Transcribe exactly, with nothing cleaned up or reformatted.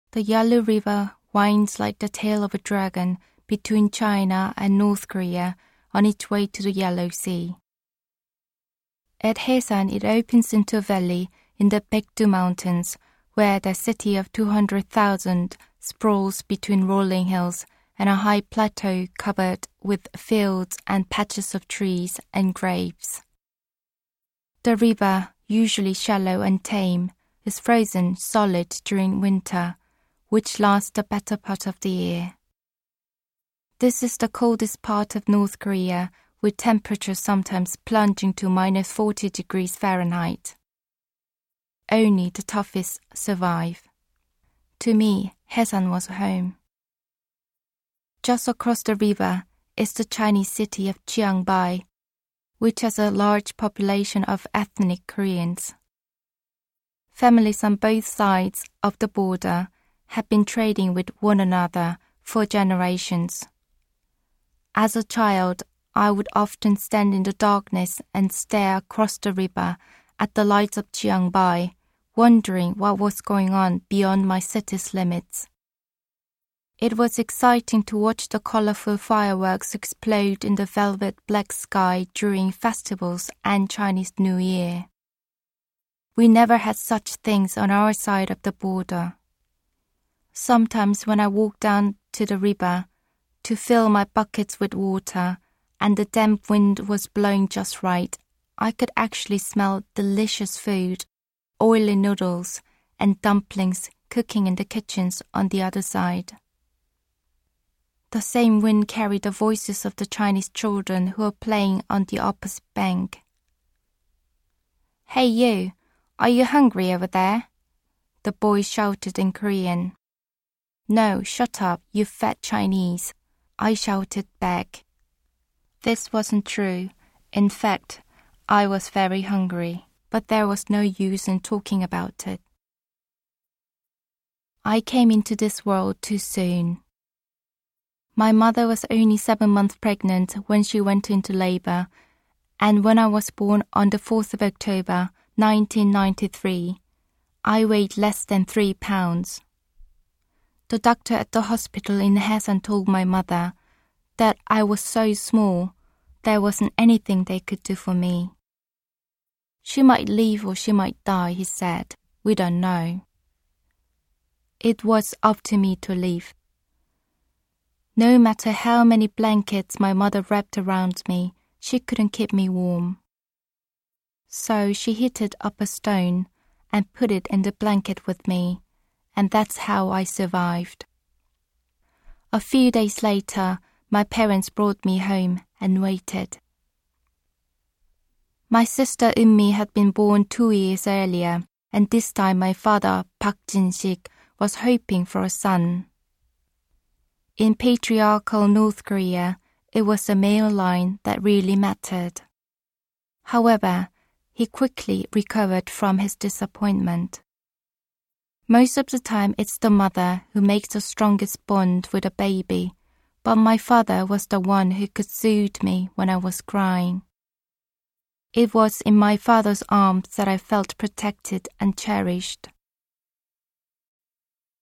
The Yalu River winds like the tail of a dragon between China and North Korea on its way to the Yellow Sea. At Haesan, it opens into a valley in the Baekdu Mountains, where the city of two hundred thousand sprawls between rolling hills and a high plateau covered with fields and patches of trees and grapes. The river, usually shallow and tame, is frozen solid during winter, which lasts the better part of the year. This is the coldest part of North Korea, with temperatures sometimes plunging to minus forty degrees Fahrenheit. Only the toughest survive. To me, Haesan was home. Just across the river is the Chinese city of Chiangbai, which has a large population of ethnic Koreans. Families on both sides of the border have been trading with one another for generations. As a child, I would often stand in the darkness and stare across the river at the lights of Chiangbai, wondering what was going on beyond my city's limits. It was exciting to watch the colorful fireworks explode in the velvet black sky during festivals and Chinese New Year. We never had such things on our side of the border. Sometimes when I walked down to the river to fill my buckets with water and the damp wind was blowing just right, I could actually smell delicious food, oily noodles, and dumplings cooking in the kitchens on the other side. The same wind carried the voices of the Chinese children who were playing on the opposite bank. "Hey you, are you hungry over there?" the boy shouted in Korean. "No, shut up, you fat Chinese," I shouted back. This wasn't true. In fact, I was very hungry, but there was no use in talking about it. I came into this world too soon. My mother was only seven months pregnant when she went into labor, and when I was born on the fourth of October, nineteen ninety-three, I weighed less than three pounds. The doctor at the hospital in Haesan told my mother that I was so small, there wasn't anything they could do for me. She might live or she might die, he said. We don't know. It was up to me to live. No matter how many blankets my mother wrapped around me, she couldn't keep me warm. So she heated up a stone and put it in the blanket with me, and that's how I survived. A few days later, my parents brought me home and waited. My sister Eunmi had been born two years earlier, and this time my father, Park Jin-sik, was hoping for a son. In patriarchal North Korea, it was the male line that really mattered. However, he quickly recovered from his disappointment. Most of the time, it's the mother who makes the strongest bond with a baby, but my father was the one who could soothe me when I was crying. It was in my father's arms that I felt protected and cherished.